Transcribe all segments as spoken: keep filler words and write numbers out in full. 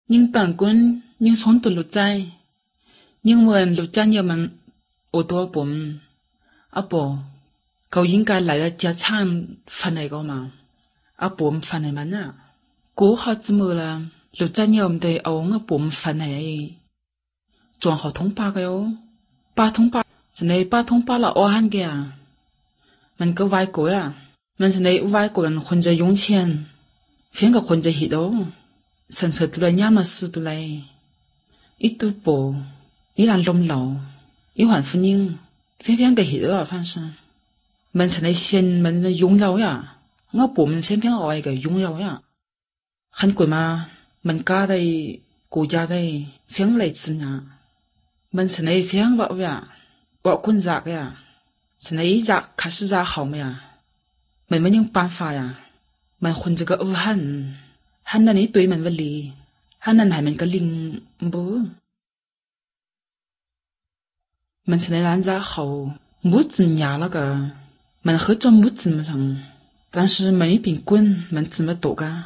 nhưng tận quân nhưng sống tuần lụtใจnhưng mượn lụtใจnhiềuมันô tô bùm à bồ cậu應該嚟咗家產份嚟個嘛啊bùm份嚟มัน啊กู好自มือ啦lụtใจnhiềuมัน哋เอา啊bùm份嚟撞好通巴個喲巴通巴ฉันใน巴通巴ละอ้อหันแกมันก็ไว้กูอ่ะมันฉันในไว้กูมันคนจะยุ่งเชียนเพียงกับคนจะหิดโอ้ฉันเสดตัวย่ามาซื้อตัวไรอีตัวโปอีหลานลมเหลาอีหวานฟุ้งยิ่งเพียงเพียงกับหิดอ่ะฟังซิมันฉันในเชียนมันยุ่งเหลาอ่ะง้อปู่มันเพียงเพียงเอาไว้กับยุ่งเหลาอ่ะขันกูมามันกล้าได้กูจะได้เพียงไรจริงอ่ะมันฉันในเพียงว่าว่าว่าคุณจักอ่ะฉันในจัก开始จัก好ไหมอ่ะมันไม่ยัง办法呀มันคนจะก็อู้หันหันนั่นนี่ตัวมันวันลีหันนั่นให้มันก็ลิงบูมันฉันในร้านจักเขามุดจินยาแล้วก็มันเคยจมมุดจินมาทั้ง但是มัน一边滚มันจินมาตกอ่ะ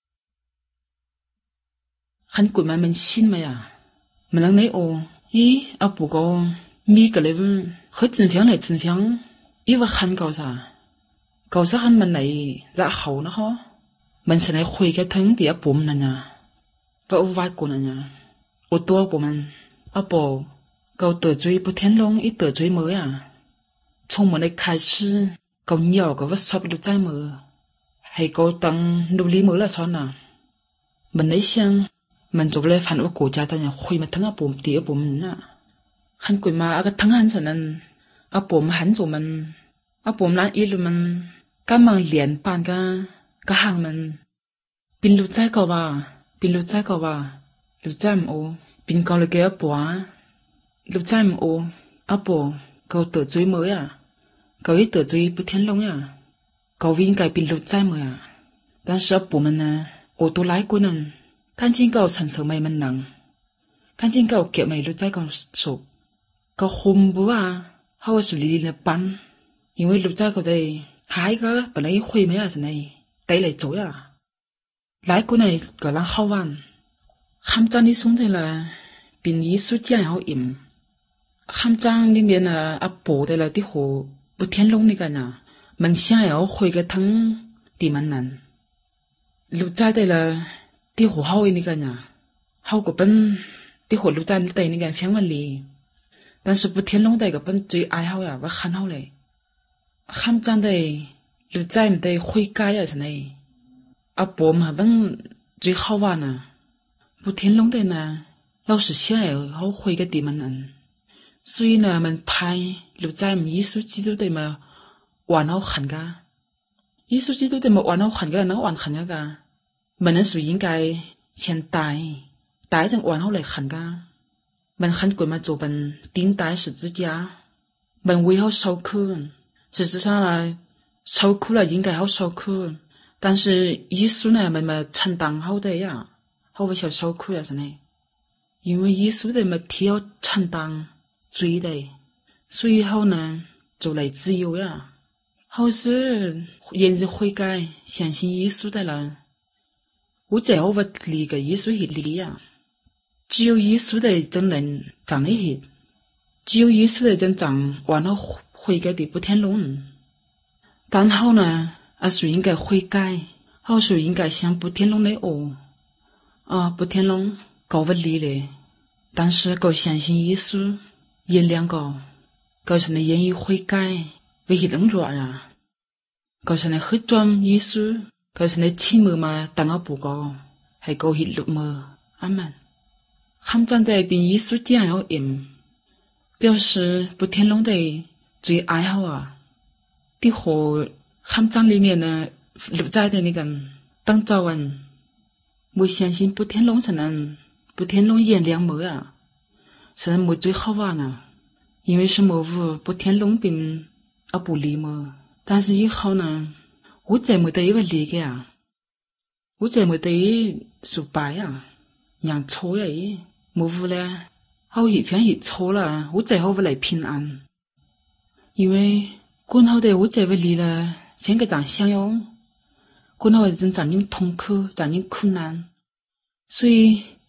ขันกุดมันมันชินมา呀มันนั่งในโออีอาปูก็มีก็เลยเคยจินเพียงไหนจินเพียงอีว่าขันเก่าซะเก่าซะขันมันไหนจะเขานะฮะมันฉันให้คุยกันทั้งที่อาปูมันน่ะว่าเอาไว้กูนั่นน่ะเอาตัวปูมันอาปูเก่าเต๋อจุยปูเทียนลงอีเต๋อจุยมืออ่ะ从我的开始เก่าเหนียวก็ว่าชอบดูใจมือให้เก่าตั้งดูลีมือละซ้อนน่ะมันได้เสียงมันจบเลยฝันว่ากูจะแต่เนี่ยคุยมาทั้งอาปูตีอาปูมันน่ะขันกุยมาอาก็ทั้งหันฉันนั้นอาปูมหันจูมันอาปูมร้านอีลุมันก็มังเหรียญปานก็ก็ห่างมันปินรู้ใจก็ว่าปินรู้ใจก็ว่ารู้ใจมโอปินก็เลยเกี่ยวปัวรู้ใจมโออาปูก็เต๋อจุยมืออ่ะก็อีเต๋อจุยปุเทียนลงอ่ะก็วิ่งไกลปินรู้ใจมืออ่ะแต่ชอบปูมันนะโอตัวไล่กูนั่น看见狗产生没门能，看见狗叫没路在狗手，狗红不啊，好是里的班，因为路在狗的还个本来会没啊是呢，得来做呀，来过呢个人好玩，汉章的送的了，并艺术家好饮，汉章里面呢啊播的了的河不天龙那个呢，门下要会个汤的门难，路在的了。ที่หัวเฮาอีนี่กันเนี่ยเฮาก็เป็นที่หัวรู้ใจแต่นี่กันเพียงวันลีแต่สุดเทียนลงแต่ก็เป็นจุยอายเฮาอ่ะว่าคันเฮาเลยคำจังได้รู้ใจมันได้คุยกายอ่ะฉันไอ้อาปอมอ่ะเป็นจุยเข้าว่าน่ะบุเทียนลงแต่น่ะเรา是现在เฮาคุยกันดีมันนั่น所以呢มันพายรู้ใจมัน耶稣基督ได้มาวันเฮาขันกะ耶稣基督ได้มาวันเฮาขันกะนักวันขันกะกะมันนั้นสุดยิ่งไกลเชียนตายตายจังวันเขาเลยขันกามันขันกวยมาจูบันดิ้นตายสุดจีจ้ามันวิเขาเศร้าขึ้น实际上呢受苦了应该好受苦但是耶稣呢มันมา承担เขาได้呀เขาไม่ใช่受苦呀是呢因为耶稣的มาเที่ยว承担罪的所以เขา呢就来自由呀เขา是愿意悔改相信耶稣的人我在我里个耶稣血里呀，只有耶稣的真能长的血，只有耶稣的真长，完了悔改的不天龙。但后呢，啊是应该悔改，后是应该向不天龙来哦，啊不天龙搞不离嘞，但是搞相信耶稣，原谅搞，搞成了愿意悔改，为血能弱呀，搞成了黑装耶稣。เขาฉันได้ชี้มือมาตั้งเอาปูกอให้เขาหิดลุกมืออามันคำจันได้เป็นยิสุจีเอาเอ็ม表示不天龙的最爱好啊ที่หัวคำจัน里面呢ลุกใจ的那个当早晚我相信不天龙ฉันนั้น不天龙原谅มืออ่ะฉันนั้นมือ最好玩啊因为是มือ不天龙เป็นเอาปูลีมือ但是以后呢我在没得一个理解啊，我在没得一失败啊，让错呀，没无嘞，好一天一错了，我在好不来平安，因为管好的我在不离了，偏个长相哟，管好的真长人痛苦，长人困难，所以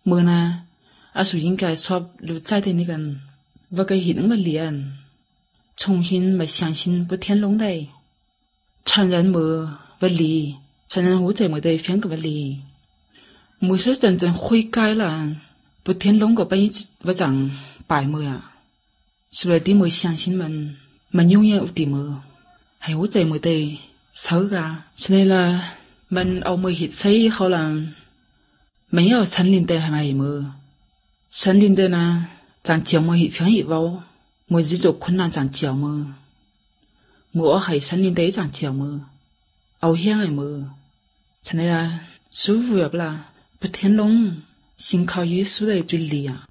mơ na à su yin cái swap lu zai de ni gan và cái hình mà liền重新mà相信不天龙的传人么不离传人我在么的偏个不离没说真正悔改了不天龙个本一不长白么呀是来的么相信们们永远有的么还我在么的少个是来了们เอามือหิดใส่เขาละไม่เอาฉันลินเตให้มาอีมือฉันลินเตนะจางเจียวมือหิดเพียงหิดเว้ามือจิจกคนนั้นจางเจียวมือมือเอาให้ฉันลินเตจางเจียวมือเอาเฮียงไอ้มือฉันเลยละ舒服了不啦不天龙信靠耶稣的最厉啊